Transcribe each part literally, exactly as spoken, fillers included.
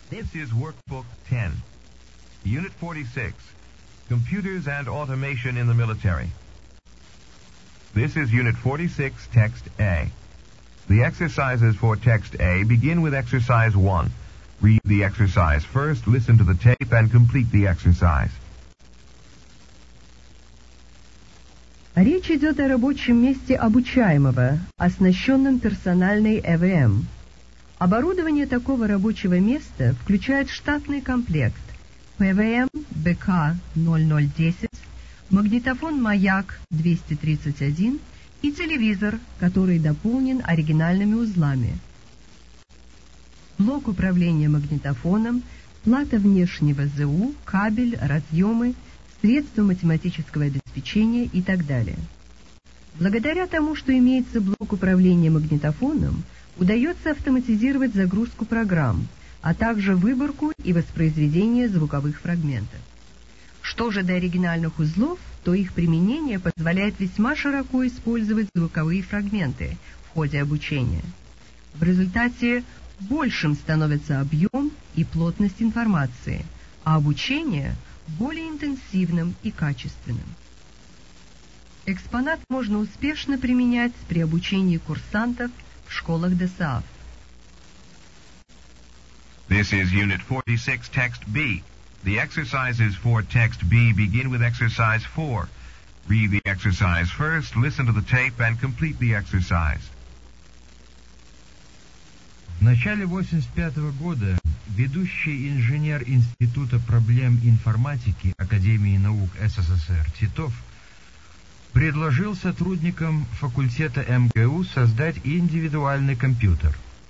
This is Workbook ten, Unit forty-six, Computers and Automation in the Military. This is Unit forty-six, Text A. The exercises for Text A begin with Exercise one. Read the exercise first, listen to the tape, and complete the exercise. Речь идет о рабочем месте обучаемого, оснащенном персональной э вэ эм. Оборудование такого рабочего места включает штатный комплект пэ вэ эм бэ ка ноль ноль десять, магнитофон «Маяк» двести тридцать один и телевизор, который дополнен оригинальными узлами. Блок управления магнитофоном, плата внешнего зэ у, кабель, разъемы, средства математического обеспечения и так далее. Благодаря тому, что имеется блок управления магнитофоном, удается автоматизировать загрузку программ, а также выборку и воспроизведение звуковых фрагментов. Что же до оригинальных узлов, то их применение позволяет весьма широко использовать звуковые фрагменты в ходе обучения. В результате большим становится объем и плотность информации, а обучение более интенсивным и качественным. Экспонат можно успешно применять при обучении курсантов в школах ДОСААФ. This is Unit forty-six, Text B. The exercises for Text B begin with Exercise four. Read the exercise first, listen to the tape, and complete the exercise. В начале восемьдесят пятого года ведущий инженер Института проблем информатики Академии наук эс эс эс эр Титов предложил сотрудникам факультета эм гэ у создать индивидуальный компьютер.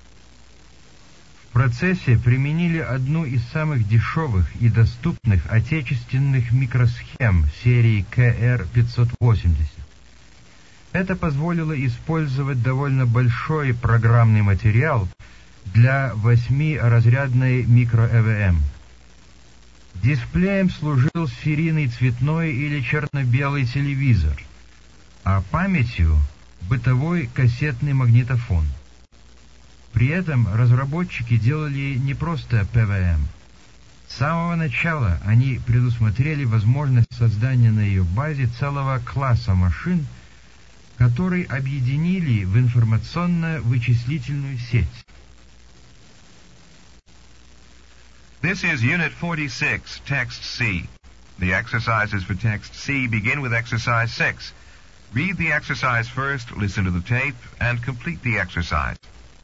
В процессе применили одну из самых дешевых и доступных отечественных микросхем серии ка эр пятьсот восемьдесят. Это позволило использовать довольно большой программный материал для восьмиразрядной микро-э вэ эм. Дисплеем служил серийный цветной или черно-белый телевизор, а памятью — бытовой кассетный магнитофон. При этом разработчики делали не просто пэ вэ эм. С самого начала они предусмотрели возможность создания на ее базе целого класса машин, которые объединили в информационно-вычислительную сеть. This is Unit forty-six, Text C. The exercises for Text C begin with Exercise six. Read the exercise first, listen to the tape, and complete the exercise.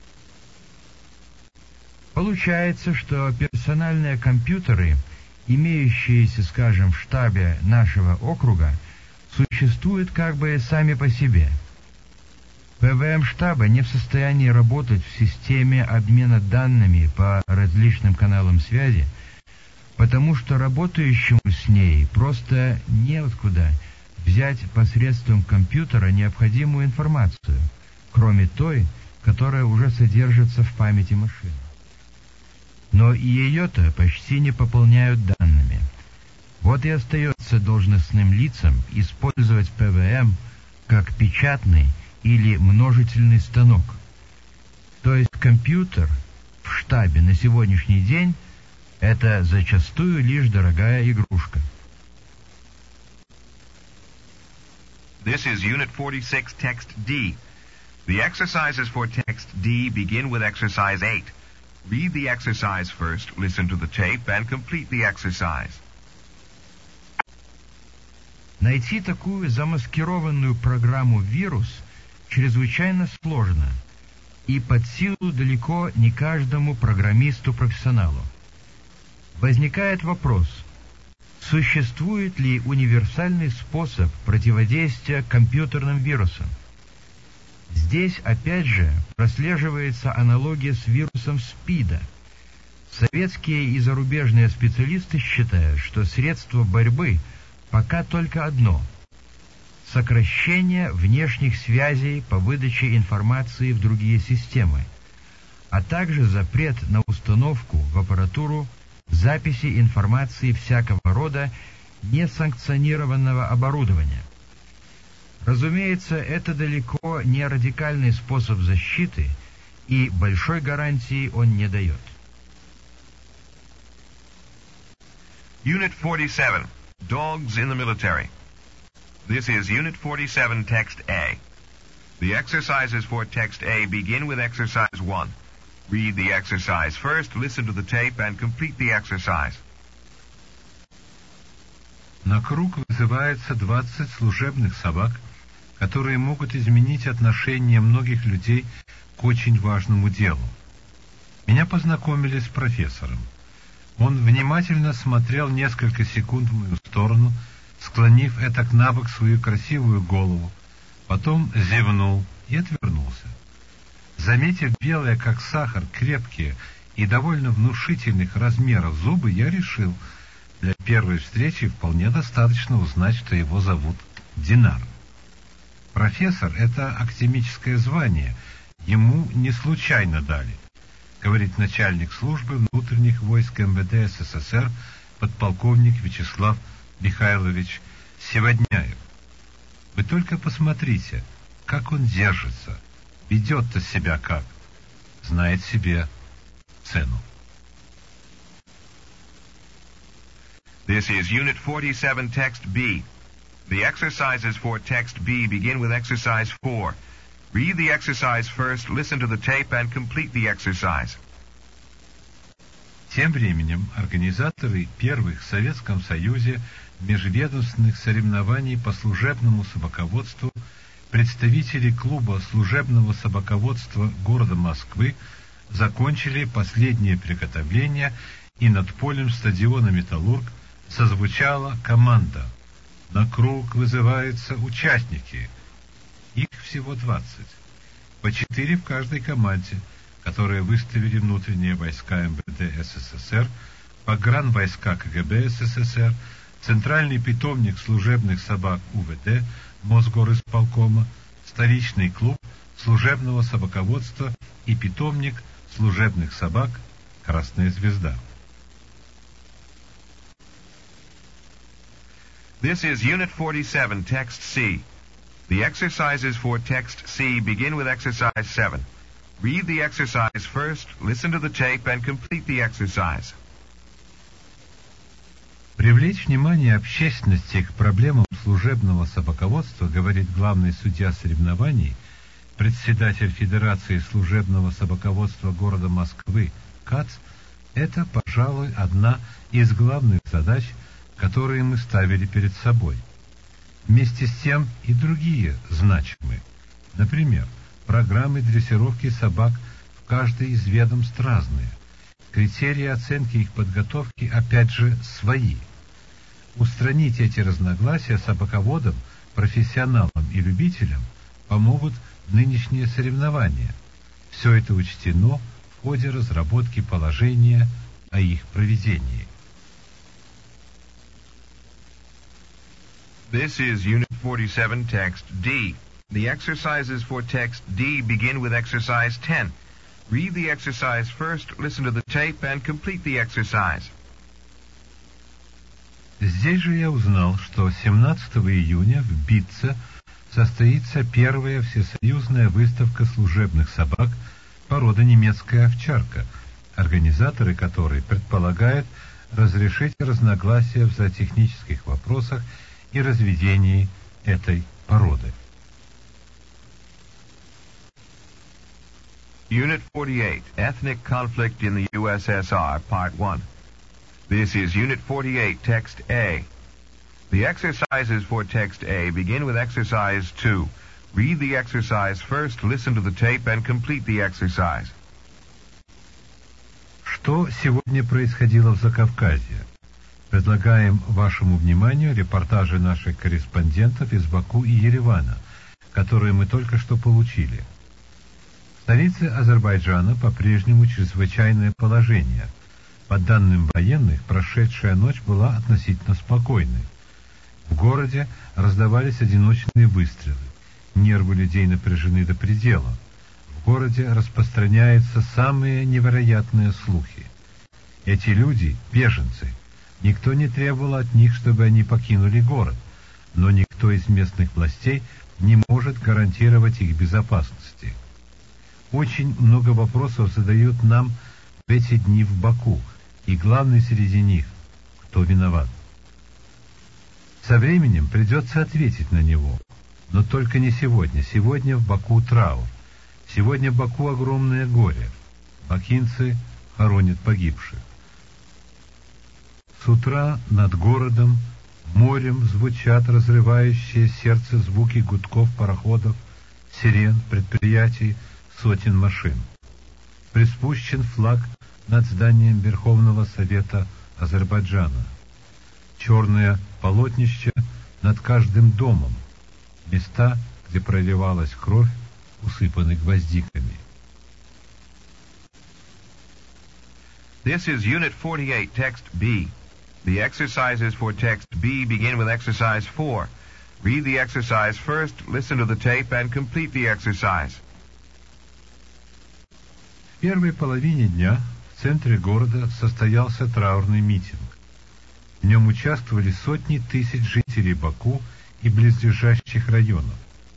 Получается, что персональные компьютеры, имеющиеся, скажем, в штабе нашего округа, существуют как бы сами по себе. пэ вэ эм штаба не в состоянии работать в системе обмена данными по различным каналам связи, потому что работающему с ней просто неоткуда взять посредством компьютера необходимую информацию, кроме той, которая уже содержится в памяти машины. Но и ее-то почти не пополняют данными. Вот и остается должностным лицам использовать пэ вэ эм как печатный или множительный станок. То есть компьютер в штабе на сегодняшний день — это зачастую лишь дорогая игрушка. This is Unit forty-six, Text D. The exercises for Text D begin with Exercise eight. Read the exercise first, listen to the tape, and complete the exercise. Найти такую замаскированную программу «Вирус» чрезвычайно сложно и под силу далеко не каждому программисту-профессионалу. Возникает вопрос, существует ли универсальный способ противодействия компьютерным вирусам? Здесь, опять же, прослеживается аналогия с вирусом СПИДа. Советские и зарубежные специалисты считают, что средство борьбы пока только одно — сокращение внешних связей по выдаче информации в другие системы, а также запрет на установку в аппаратуру записи информации всякого рода несанкционированного оборудования. Разумеется, это далеко не радикальный способ защиты, и большой гарантии он не дает. Unit forty-seven, Dogs in the Military. This is Unit forty-seven, Text A. The exercises for Text A begin with Exercise one. Read the exercise first, listen to the tape, and complete the exercise. На круг вызывается двадцать служебных собак, которые могут изменить отношение многих людей к очень важному делу. Меня познакомили с профессором. Он внимательно смотрел несколько секунд в мою сторону, склонив этак на бок свою красивую голову, потом зевнул и отвернулся. Заметив белые, как сахар, крепкие и довольно внушительных размеров зубы, я решил, для первой встречи вполне достаточно узнать, что его зовут Динар. Профессор — это академическое звание, ему не случайно дали, говорит начальник службы внутренних войск эм вэ дэ эс эс эс эр подполковник Вячеслав Михайлович Севодняев. Вы только посмотрите, как он держится, ведет-то себя как, знает себе цену. This is Unit forty-seven, Text B. The exercises for Text B begin with Exercise four. Read the exercise first, listen to the tape, and complete the exercise. Тем временем организаторы первых в Советском Союзе межведомственных соревнований по служебному собаководству, представители клуба служебного собаководства города Москвы, закончили последние приготовления, и над полем стадиона «Металлург» созвучала команда. На круг вызываются участники. Их всего двадцать. По четыре в каждой команде, которые выставили внутренние войска эм вэ дэ эс эс эс эр, погранвойска ка гэ бэ эс эс эс эр, центральный питомник служебных собак у вэ дэ Мосгорисполкома, столичный клуб служебного собаководства и питомник служебных собак «Красная звезда». This is Unit forty-seven, Text C. The exercises for Text C begin with Exercise seven. Read the exercise first, listen to the tape, and complete the exercise. Привлечь внимание общественности к проблемам служебного собаководства, говорит главный судья соревнований, председатель Федерации служебного собаководства города Москвы КАЦ, это, пожалуй, одна из главных задач, которые мы ставили перед собой. Вместе с тем и другие значимые. Например, программы дрессировки собак в каждой из ведомств разные. Критерии оценки их подготовки, опять же, свои. Устранить эти разногласия собаководам, профессионалам и любителям помогут нынешние соревнования. Все это учтено в ходе разработки положения о их проведении. This is Unit forty-seven, Text D. The exercises for Text D begin with Exercise ten. Read the exercise first, listen to the tape, and complete the exercise. Здесь же я узнал, что семнадцатого июня в Битце состоится первая всесоюзная выставка служебных собак породы немецкая овчарка, организаторы которой предполагают разрешить разногласия в зоотехнических вопросах и разведении этой породы. Unit forty-eight, Ethnic Conflict in the U S S R, Part one. This is Unit forty-eight, Text A. The exercises for Text A begin with Exercise two. Read the exercise first, listen to the tape, and complete the exercise. Что сегодня происходило в Закавказье? Предлагаем вашему вниманию репортажи наших корреспондентов из Баку и Еревана, которые мы только что получили. В столице Азербайджана по-прежнему чрезвычайное положение. По данным военных, прошедшая ночь была относительно спокойной. В городе раздавались одиночные выстрелы. Нервы людей напряжены до предела. В городе распространяются самые невероятные слухи. Эти люди — беженцы. Никто не требовал от них, чтобы они покинули город, но никто из местных властей не может гарантировать их безопасности. Очень много вопросов задают нам в эти дни в Баку, и главный среди них — кто виноват. Со временем придется ответить на него, но только не сегодня. Сегодня в Баку траур. Сегодня в Баку огромное горе. Бакинцы хоронят погибших. С утра над городом, морем звучат разрывающие сердце звуки гудков пароходов, сирен, предприятий, сотен машин. Приспущен флаг над зданием Верховного Совета Азербайджана. Черное полотнище над каждым домом. Места, где проливалась кровь, усыпаны гвоздиками. This is Unit forty-eight, Text B. The exercises for Text B begin with Exercise four. Read the exercise first, listen to the tape, and complete the exercise. В первой половине дня в центре города состоялся траурный митинг. В нем участвовали сотни тысяч жителей Баку и близлежащих районов.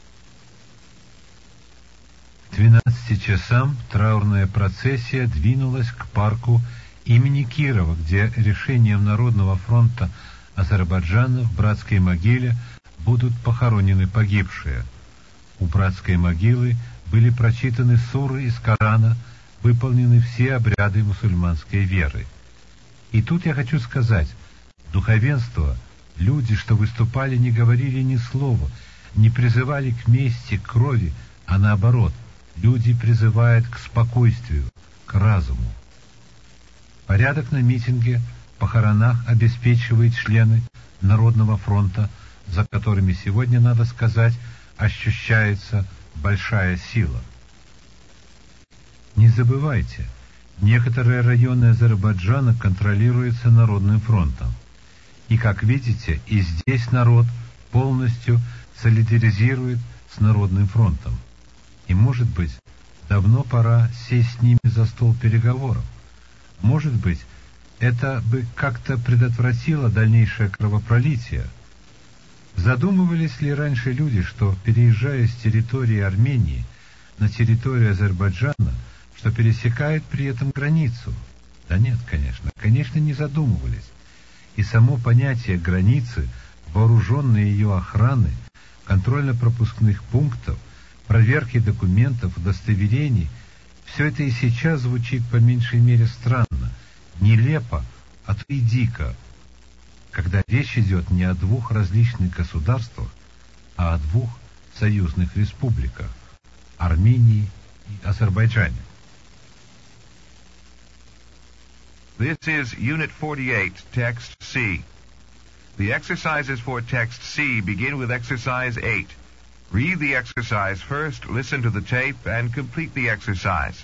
К двенадцати часам траурная процессия двинулась к парку имени Кирова, где решением Народного фронта Азербайджана в братской могиле будут похоронены погибшие. У братской могилы были прочитаны суры из Корана, выполнены все обряды мусульманской веры. И тут я хочу сказать, духовенство, люди, что выступали, не говорили ни слова, не призывали к мести, к крови, а наоборот, люди призывают к спокойствию, к разуму. Порядок на митинге, похоронах обеспечивают члены Народного фронта, за которыми сегодня, надо сказать, ощущается большая сила. Не забывайте, некоторые районы Азербайджана контролируются Народным фронтом. И, как видите, и здесь народ полностью солидаризирует с Народным фронтом. И, может быть, давно пора сесть с ними за стол переговоров. Может быть, это бы как-то предотвратило дальнейшее кровопролитие. Задумывались ли раньше люди, что, переезжая с территории Армении на территорию Азербайджана, что пересекают при этом границу? Да нет, конечно, конечно, не задумывались. И само понятие границы, вооруженной ее охраны, контрольно-пропускных пунктов, проверки документов, удостоверений, все это и сейчас звучит по меньшей мере странно, нелепо, а то и дико, когда речь идет не о двух различных государствах, а о двух союзных республиках – Армении и Азербайджане. This is Unit forty-eight, Text C. The exercises for Text C begin with Exercise eight. Read the exercise first, listen to the tape, and complete the exercise.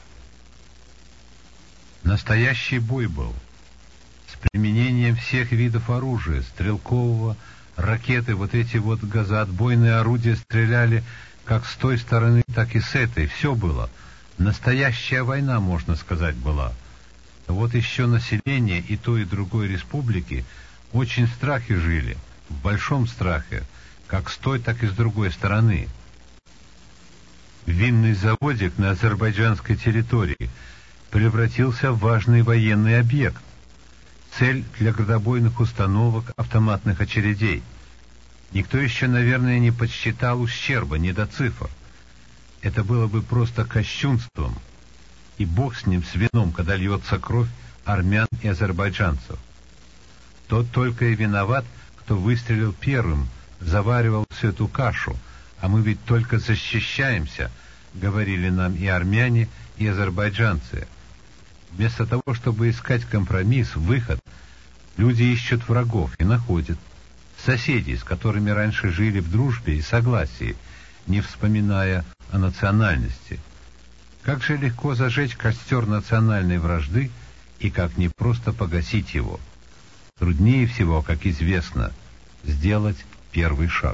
Настоящий бой был. С применением всех видов оружия, стрелкового, ракеты, вот эти вот газоотбойные орудия стреляли как с той стороны, так и с этой. Все было. Настоящая война, можно сказать, была. Вот еще население и той, и другой республики очень в страхе жили, в большом страхе, как с той, так и с другой стороны. Винный заводик на азербайджанской территории превратился в важный военный объект, цель для градобойных установок автоматных очередей. Никто еще, наверное, не подсчитал ущерба, не до цифр. Это было бы просто кощунством. И бог с ним, с вином, когда льется кровь армян и азербайджанцев. Тот только и виноват, кто выстрелил первым, заваривал всю эту кашу, а мы ведь только защищаемся, говорили нам и армяне, и азербайджанцы. Вместо того, чтобы искать компромисс, выход, люди ищут врагов и находят. Соседей, с которыми раньше жили в дружбе и согласии, не вспоминая о национальности. Как же легко зажечь костер национальной вражды и как не просто погасить его. Труднее всего, как известно, сделать первый шаг.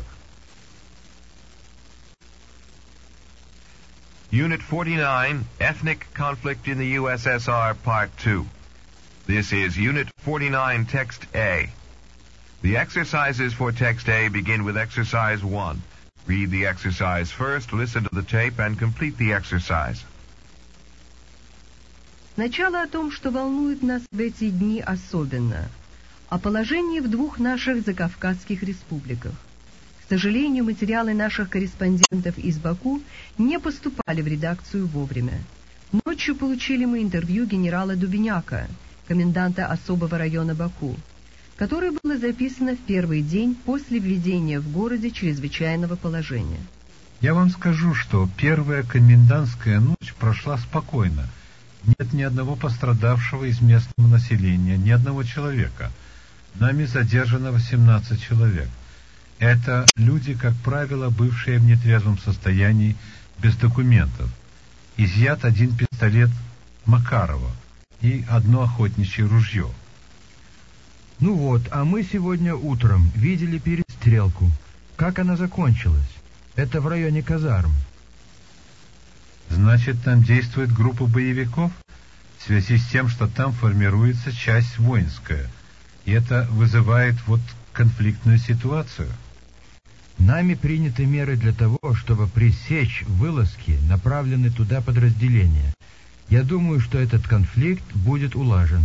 Unit forty-nine, Ethnic Conflict in the U S S R, Part two. This is Unit forty-nine, Text A. The exercises for Text A begin with Exercise one. Read the exercise first, listen to the tape, and complete the exercise. Сначала о том, что волнует нас в эти дни особенно. о положении в двух наших закавказских республиках. К сожалению, материалы наших корреспондентов из Баку не поступали в редакцию вовремя. Ночью получили мы интервью генерала Дубеняка, коменданта особого района Баку, которое было записано в первый день после введения в городе чрезвычайного положения. Я вам скажу, что первая комендантская ночь прошла спокойно. Нет ни одного пострадавшего из местного населения, ни одного человека. Нами задержано восемнадцать человек. Это люди, как правило, бывшие в нетрезвом состоянии, без документов. Изъят один пистолет Макарова и одно охотничье ружье. Ну вот, а мы сегодня утром видели перестрелку. Как она закончилась? Это в районе казарм. Значит, там действует группа боевиков в связи с тем, что там формируется часть воинская. И это вызывает вот конфликтную ситуацию. Нами приняты меры для того, чтобы пресечь вылазки, направленные туда подразделения. Я думаю, что этот конфликт будет улажен.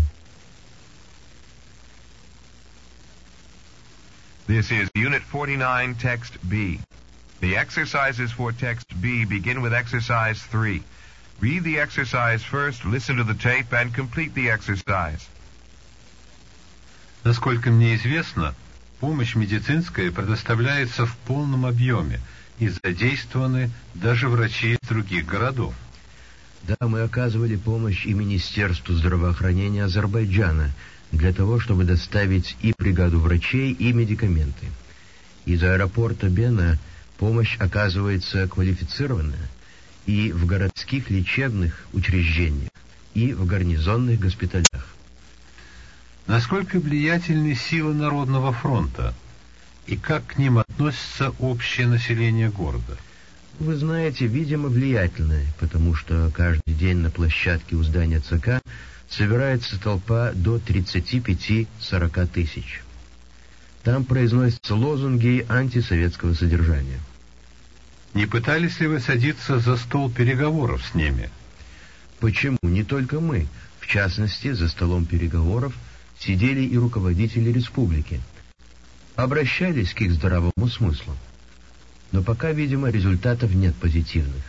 This is Unit forty-nine, Text B. The exercises for Text B begin with Exercise three. Read the exercise first, listen to the tape, and complete the exercise. Насколько мне известно, помощь медицинская предоставляется в полном объеме, и задействованы даже врачи из других городов. Да, мы оказывали помощь и Министерству здравоохранения Азербайджана для того, чтобы доставить и бригаду врачей, и медикаменты. Из аэропорта Бена помощь оказывается квалифицированная и в городских лечебных учреждениях, и в гарнизонных госпиталях. Насколько влиятельны силы Народного фронта, и как к ним относится общее население города? Вы знаете, видимо, влиятельное, потому что каждый день на площадке у здания ЦК собирается толпа до тридцати пяти — сорока тысяч. Там произносятся лозунги антисоветского содержания. Не пытались ли вы садиться за стол переговоров с ними? Почему? Не только мы. В частности, за столом переговоров сидели и руководители республики. Обращались к их здравому смыслу. Но пока, видимо, результатов нет позитивных.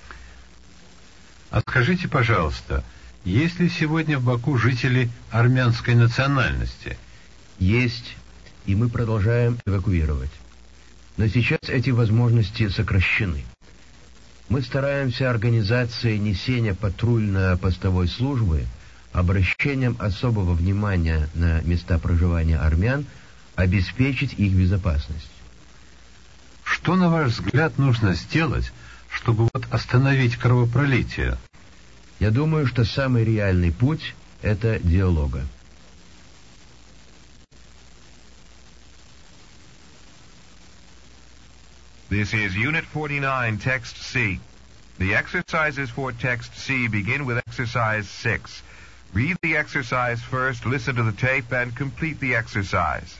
А скажите, пожалуйста, есть ли сегодня в Баку жители армянской национальности? Есть, и мы продолжаем эвакуировать. Но сейчас эти возможности сокращены. Мы стараемся организацией несения патрульно-постовой службы, обращением особого внимания на места проживания армян, обеспечить их безопасность. Что, на ваш взгляд, нужно сделать, чтобы вот остановить кровопролитие? Я думаю, что самый реальный путь – это диалога. This is Unit forty-nine, Text C. The exercises for Text C begin with Exercise six. Read the exercise first, listen to the tape, and complete the exercise.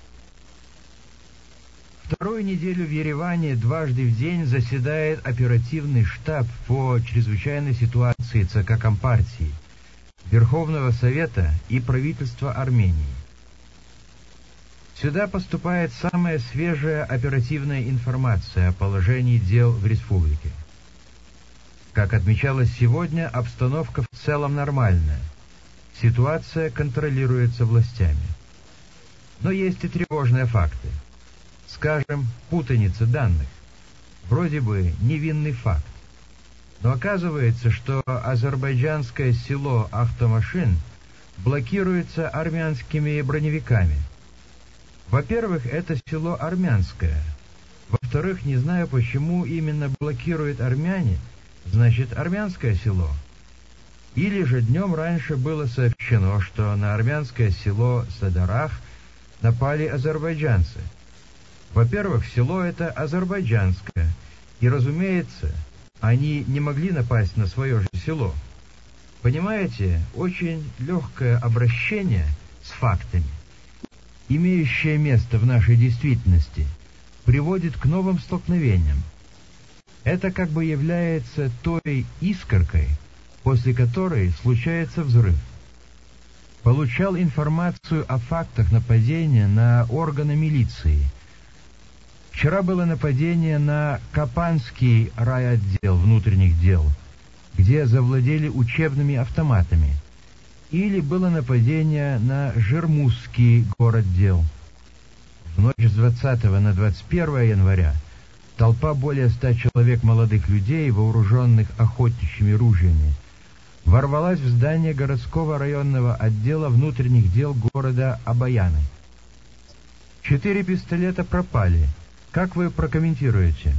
Вторую неделю в Ереване дважды в день заседает оперативный штаб по чрезвычайной ситуации ЦК Компартии, Верховного Совета и правительства Армении. Сюда поступает самая свежая оперативная информация о положении дел в республике. Как отмечалось сегодня, обстановка в целом нормальная. Ситуация контролируется властями. Но есть и тревожные факты. Скажем, путаница данных. Вроде бы невинный факт. Но оказывается, что азербайджанское село Ахтамашин блокируется армянскими броневиками. Во-первых, это село армянское. Во-вторых, не знаю, почему именно блокируют армяне, значит, армянское село. Или же днем раньше было сообщено, что на армянское село Садарах напали азербайджанцы. Во-первых, село это азербайджанское, и, разумеется, они не могли напасть на свое же село. Понимаете, очень легкое обращение с фактами, имеющее место в нашей действительности, приводит к новым столкновениям. Это как бы является той искоркой, после которой случается взрыв. получал информацию о фактах нападения на органы милиции. Вчера было нападение на Капанский райотдел внутренних дел, где завладели учебными автоматами. Или было нападение на Жирмузский городдел. В ночь с двадцатого на двадцать первое января толпа более ста человек молодых людей, вооруженных охотничьими ружьями, ворвалась в здание городского районного отдела внутренних дел города Обаяны. Четыре пистолета пропали. Как вы прокомментируете?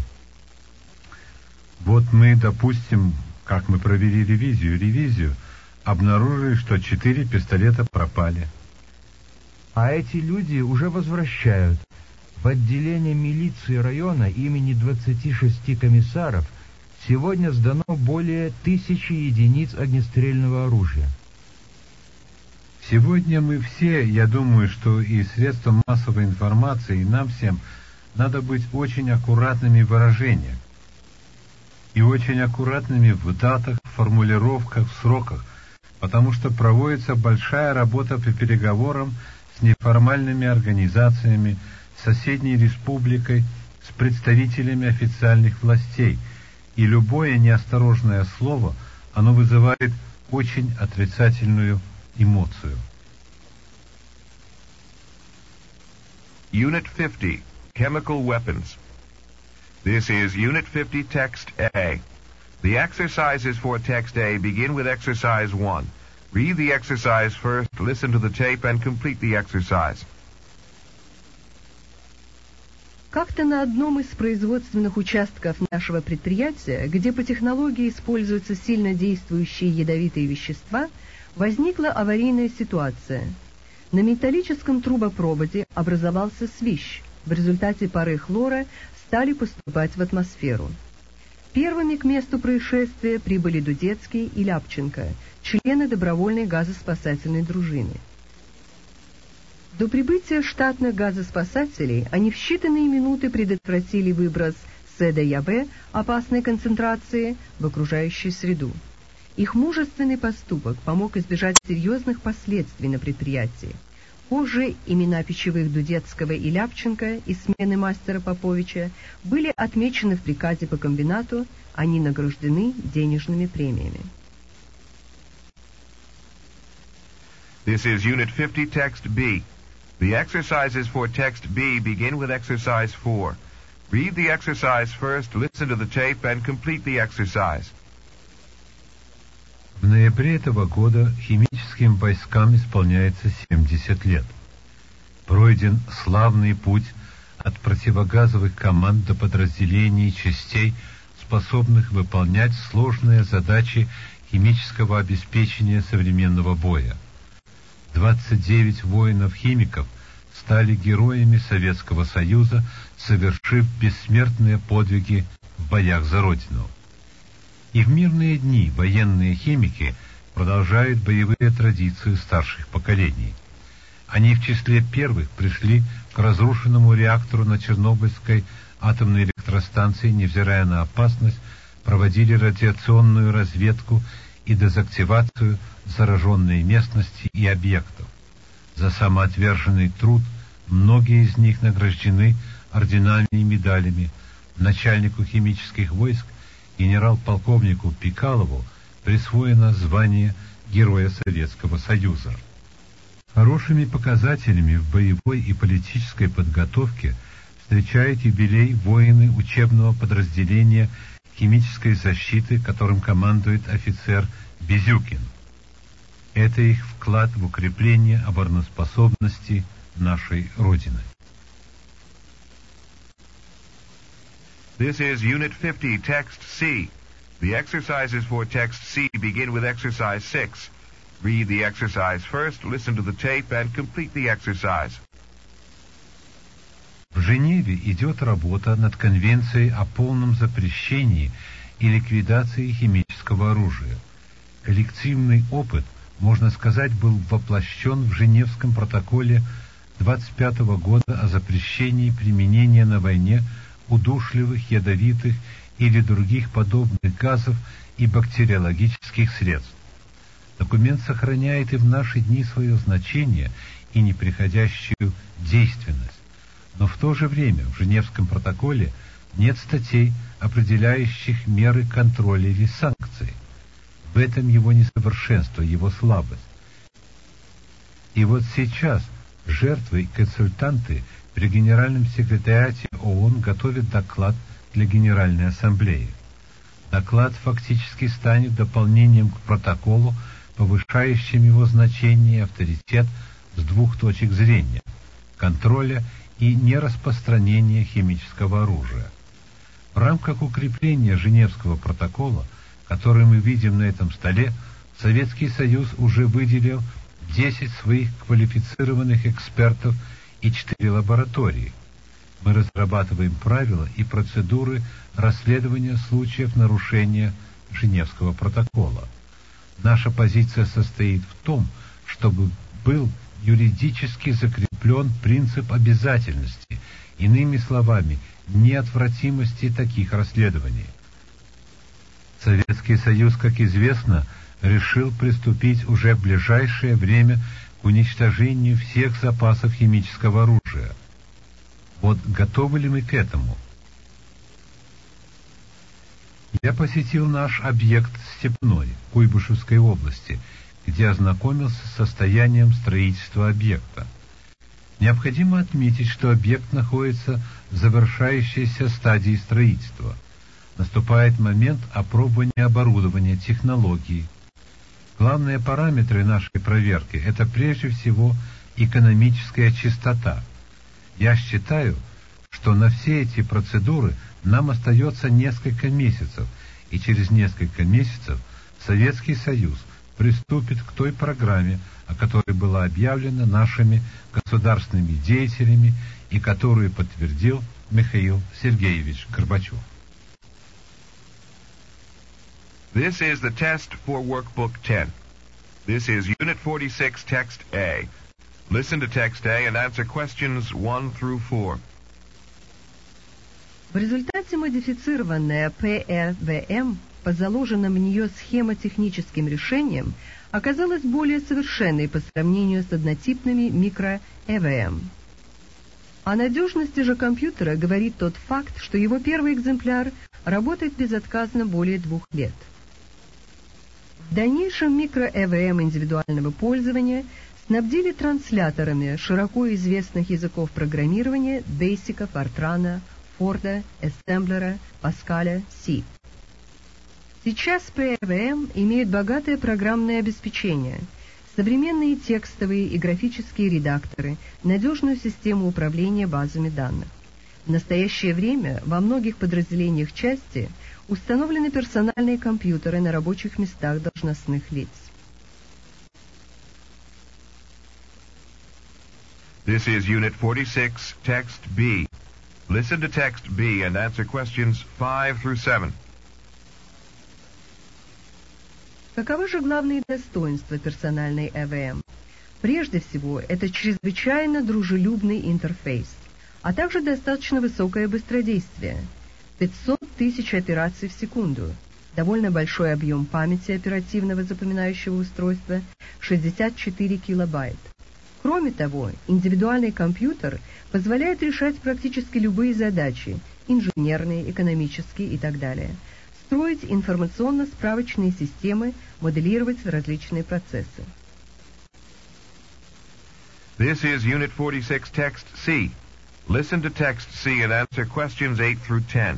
Вот мы, допустим, как мы провели ревизию, ревизию, обнаружили, что четыре пистолета пропали. А эти люди уже возвращают. В отделение милиции района имени двадцати шести комиссаров сегодня сдано более тысячи единиц огнестрельного оружия. Сегодня мы все, я думаю, что и средства массовой информации, и нам всем надо быть очень аккуратными в выражениях. И очень аккуратными в датах, формулировках, в сроках, потому что проводится большая работа по переговорам с неформальными организациями, с соседней республикой, с представителями официальных властей, и любое неосторожное слово, оно вызывает очень отрицательную эмоцию. Unit fifty, Chemical Weapons. This is Unit fifty, Text A. The exercises for Text A begin with Exercise one. Read the exercise first, listen to the tape, and complete the exercise. Как-то на одном из производственных участков нашего предприятия, где по технологии используются сильно действующие ядовитые вещества, возникла аварийная ситуация. На металлическом трубопроводе образовался свищ. В результате пары хлора стали поступать в атмосферу. Первыми к месту происшествия прибыли Дудецкий и Ляпченко, члены добровольной газоспасательной дружины. До прибытия штатных газоспасателей они в считанные минуты предотвратили выброс СДЯВ опасной концентрации в окружающую среду. Их мужественный поступок помог избежать серьезных последствий на предприятии. Позже имена печевых Дудецкого и Ляпченко из смены мастера Поповича были отмечены в приказе по комбинату, они награждены денежными премиями. This is Unit fifty, Text B. The exercises for Text B begin with Exercise four. Read the exercise first, listen to the tape, and complete the exercise. В ноябре этого года химическим войскам исполняется семьдесят лет. Пройден славный путь от противогазовых команд до подразделений и частей, способных выполнять сложные задачи химического обеспечения современного боя. двадцать девять воинов-химиков стали героями Советского Союза, совершив бессмертные подвиги в боях за Родину. И в мирные дни военные химики продолжают боевые традиции старших поколений. Они в числе первых пришли к разрушенному реактору на Чернобыльской атомной электростанции, невзирая на опасность, проводили радиационную разведку и дезактивацию зараженной местности и объектов. За самоотверженный труд многие из них награждены орденами и медалями. Начальнику химических войск генерал-полковнику Пикалову присвоено звание Героя Советского Союза. Хорошими показателями в боевой и политической подготовке встречают юбилей воины учебного подразделения химической защиты, которым командует офицер Безюкин. Это их вклад в укрепление обороноспособности нашей Родины. This is Unit fifty, Text C. The exercises for Text C begin with Exercise six. Read the exercise first, listen to the tape, and complete the exercise. В Женеве идет работа над Конвенцией о полном запрещении и ликвидации химического оружия. Коллективный опыт, можно сказать, был воплощен в Женевском протоколе двадцать пятого года о запрещении применения на войне удушливых, ядовитых или других подобных газов и бактериологических средств. Документ сохраняет и в наши дни свое значение и неприходящую действенность. Но в то же время в Женевском протоколе нет статей, определяющих меры контроля или санкций. В этом его несовершенство, его слабость. И вот сейчас жертвы и консультанты при Генеральном секретариате ООН готовят доклад для Генеральной Ассамблеи. Доклад фактически станет дополнением к протоколу, повышающим его значение и авторитет с двух точек зрения – контроля и нераспространения химического оружия. В рамках укрепления Женевского протокола, который мы видим на этом столе, Советский Союз уже выделил десять своих квалифицированных экспертов и четыре лаборатории. Мы разрабатываем правила и процедуры расследования случаев нарушения Женевского протокола. Наша позиция состоит в том, чтобы был юридически закреплен принцип обязательности, иными словами, неотвратимости таких расследований. Советский Союз, как известно, решил приступить уже в ближайшее время к уничтожению всех запасов химического оружия. Вот готовы ли мы к этому? Я посетил наш объект Степной, Куйбышевской области, где ознакомился с состоянием строительства объекта. Необходимо отметить, что объект находится в завершающейся стадии строительства. Наступает момент опробования оборудования, технологий. Главные параметры нашей проверки – это прежде всего экономическая чистота. Я считаю, что на все эти процедуры нам остается несколько месяцев, и через несколько месяцев Советский Союз приступит к той программе, о которой была объявлена нашими государственными деятелями и которую подтвердил Михаил Сергеевич Горбачев. This is the test for Workbook ten. This is Unit forty-six, Text A. Listen to Text A and answer questions one through four. В результате модифицированная пэ э вэ эм по заложенным в нее схемотехническим решениям оказалась более совершенной по сравнению с однотипными микро-э вэ эм. О надежности же компьютера говорит тот факт, что его первый экземпляр работает безотказно более двух лет. В дальнейшем микро-э вэ эм индивидуального пользования снабдили трансляторами широко известных языков программирования Basic, Fortran, Форда, Ассемблера, Паскаля, C. Сейчас пэ э вэ эм имеет богатое программное обеспечение, современные текстовые и графические редакторы, надежную систему управления базами данных. В настоящее время во многих подразделениях части установлены персональные компьютеры на рабочих местах должностных лиц. This is Unit forty-six, Text B. Listen to Text B and answer questions five through seven. Каковы же главные достоинства персональной э вэ эм? Прежде всего, это чрезвычайно дружелюбный интерфейс, а также достаточно высокое быстродействие – пятьсот тысяч операций в секунду, довольно большой объем памяти оперативного запоминающего устройства – шестьдесят четыре килобайт. Кроме того, индивидуальный компьютер позволяет решать практически любые задачи – инженерные, экономические и так далее – строить информационно-справочные системы, моделировать различные процессы. This is Unit forty-six, Text C. Listen to Text C and answer questions eight through ten.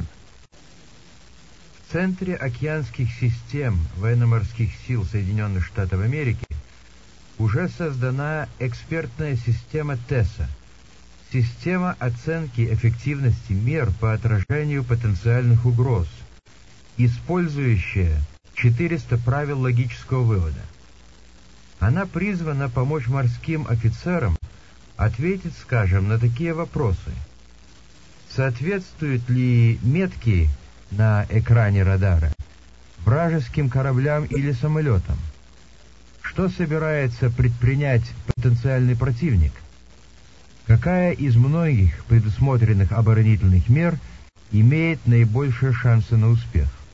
В Центре океанских систем военно-морских сил Соединенных Штатов Америки уже создана экспертная система ТЭСА, система оценки эффективности мер по отражению потенциальных угроз, использующая четыреста правил логического вывода. Она призвана помочь морским офицерам ответить, скажем, на такие вопросы. Соответствуют ли метки на экране радара вражеским кораблям или самолетам? Что собирается предпринять потенциальный противник? Какая из многих предусмотренных оборонительных мер имеет наибольшие шансы на успех?